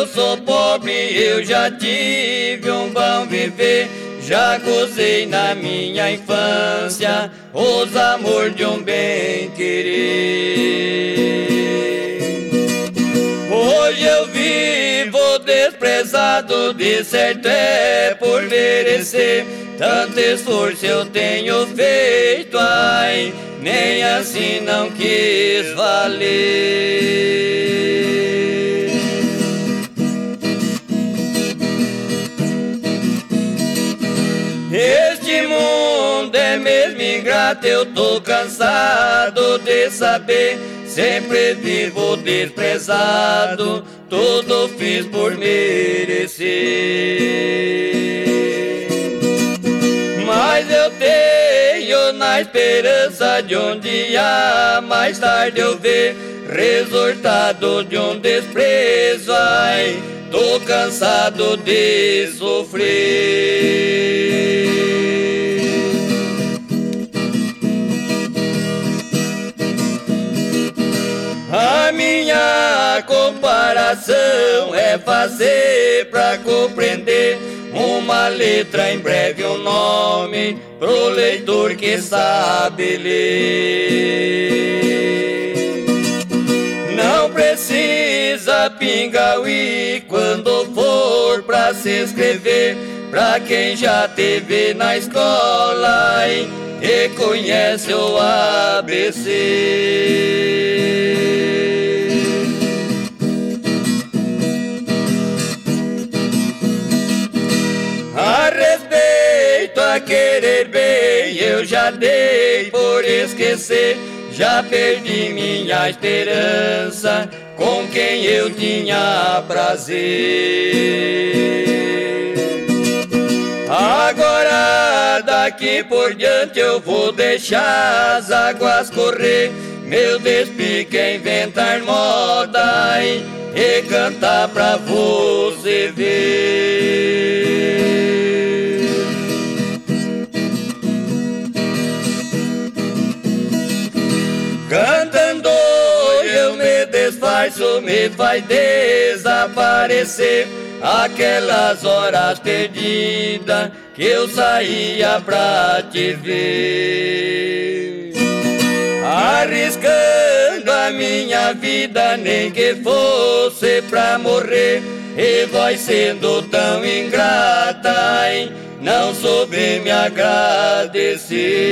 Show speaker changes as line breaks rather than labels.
eu sou pobre, eu já tive um bom viver. Já gozei na minha infância os amores de um bem-querer. Hoje eu vivo desprezado, de certo é por merecer. Tanto esforço eu tenho feito, ai, nem assim não quis valer. Este mundo é mesmo ingrato, eu tô cansado de saber. Sempre vivo desprezado, tudo fiz por merecer. Mas eu tenho na esperança de um dia mais tarde eu ver resultado de um desprezo. Ai, tô cansado de sofrer. A minha comparação é fazer pra compreender uma letra, em breve um nome pro leitor que sabe ler. Não precisa pingauí quando for pra se inscrever, pra quem já teve na escola e conhece o ABC. A respeito a querer bem, eu já dei por esquecer. Já perdi minha esperança com quem eu tinha prazer. Agora daqui por diante eu vou deixar as águas correr. Meu despique é inventar moda e cantar pra você ver. Cantando eu me desfaço, me faz desaparecer aquelas horas perdidas que eu saía pra te ver. Arriscando a minha vida, nem que fosse pra morrer. E vai sendo tão ingrata, não soube me agradecer.